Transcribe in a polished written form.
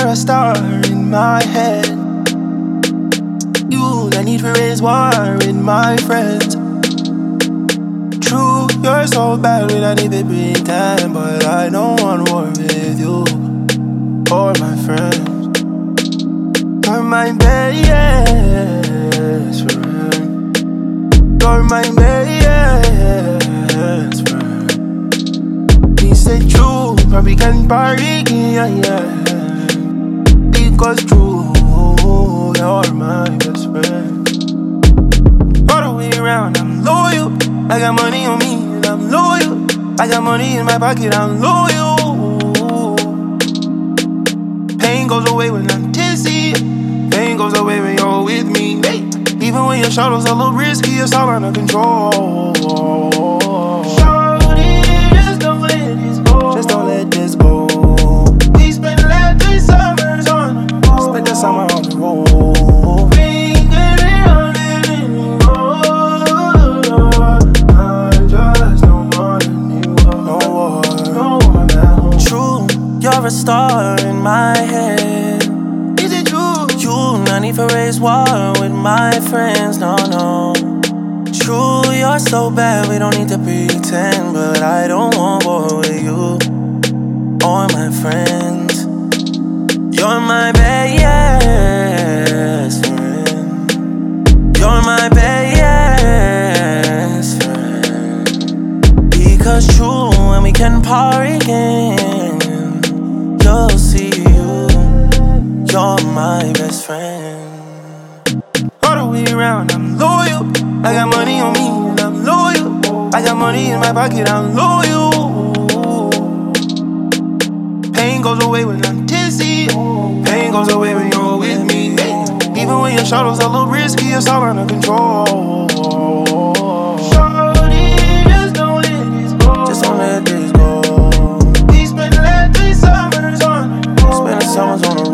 You're a star in my head. You, I need to raise war with my friends. True, you're so bad we don't even pretend, but I don't want war with you or my friends. You're my best friend. You're my best friend. He said true, probably can party, yeah. Because true, you're my best friend. All the way around, I'm loyal. I got money on me and I'm loyal. I got money in my pocket, I'm loyal. Pain goes away when I'm tipsy. Pain goes away when you're with me. Hey. Even when your shadows a little risky, it's all under control. Shorty, just don't let this go. Just don't let this go. We spent the last 3 summers on the road. Spent the summer on the road. You're a star in my head. Is it true? You, not need to raise war with my friends, no. True, you're so bad, we don't need to pretend. But I don't want war with you or my friends. You're my best friend. You're my best friend. Because true, when we can party again, you'll see you're my best friend. All the way around, I'm loyal. I got money on me and I'm loyal. I got money in my pocket, I'm loyal. Pain goes away when I'm tipsy. Pain goes away when you're with me. Even when your shadows a little risky, it's all under control. Shorty, just don't let this go. Just don't let this go. Summers on